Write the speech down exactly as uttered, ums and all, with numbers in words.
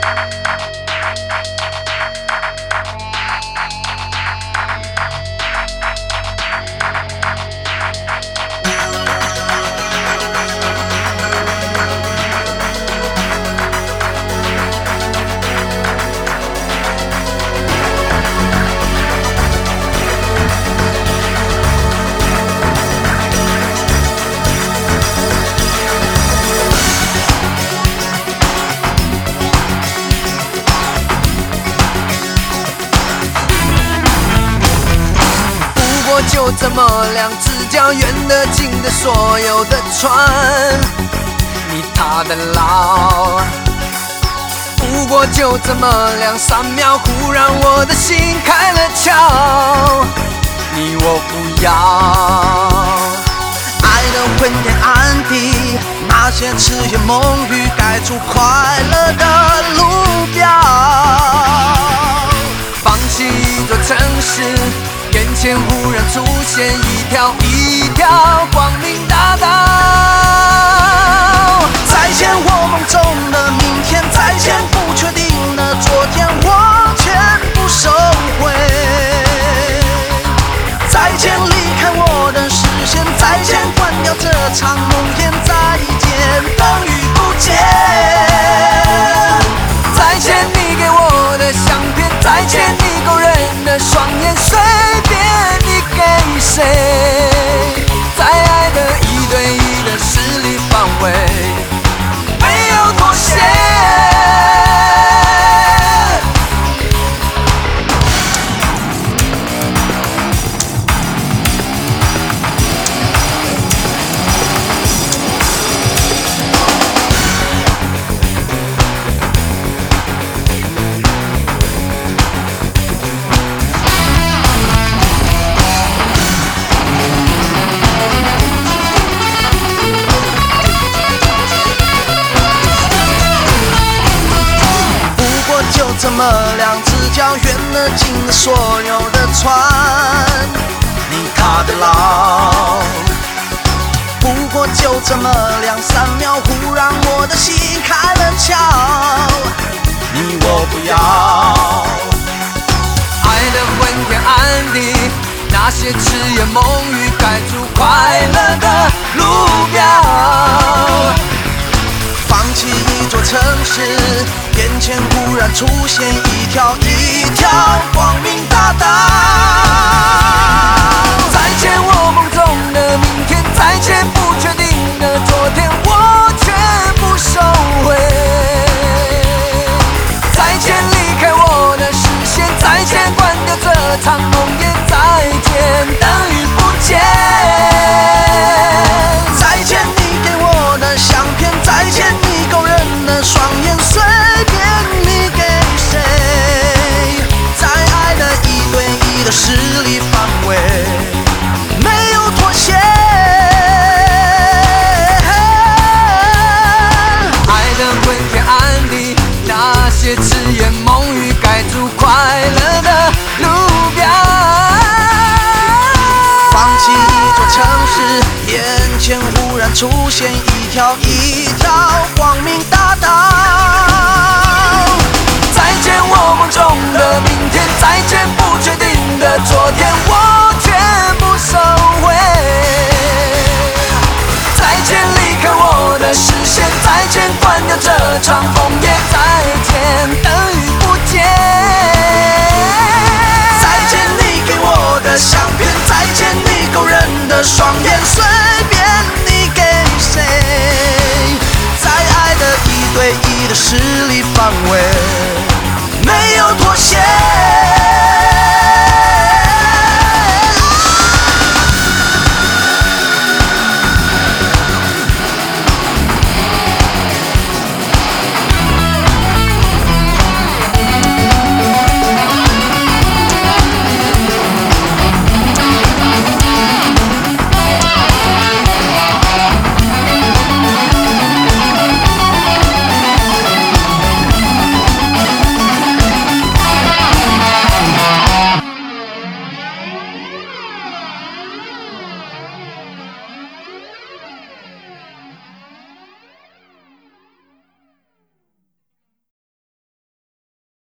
就这么两只脚远的近的所有的船，你踏的牢。不过就这么两三秒，忽然我的心开了窍，你我不要。 爱的昏天暗地，那些痴言梦语盖住快乐的路标。 放弃一座城市，眼前忽然出现一条一条光明大道。 再见我梦中的明天，再见不确定的昨天，我全部收回。再见离开我的视线，再见关掉这场梦魇，再见等于不见。 再见你给我的相片，再见你勾人的双眼，随便你给谁，在爱的一对一的势力范围，没有妥协。 这么两只脚远了近了所有的船，你踏的牢。不过就这么两三秒，忽然我的心开了窍，你我不要。 爱的昏天暗地，那些痴言梦语盖住快乐的路标。 放弃一座城市，眼前忽然出现一条一条光明大道。 再见我梦中的明天，再见不确定的昨天，我全部收回。再见离开我的视线，再见关掉这场梦魇，再见等于不见。 再见你给我的相片，再见你勾人的双眼，随便你给谁，在爱的一对一的势力范围，没有妥协。 爱的昏天暗地，那些痴言梦语盖住快乐的路标。 放弃一座城市，眼前忽然出现一条一条光明大道。 再见我梦中的明天，再见不确定的昨天，我全部收回。再见离开我的视线，再见关掉这场梦魇，再见等于不见。 再见你给我的相片，再见你勾人的双眼，随便你给谁，在爱的一对一的势力范围。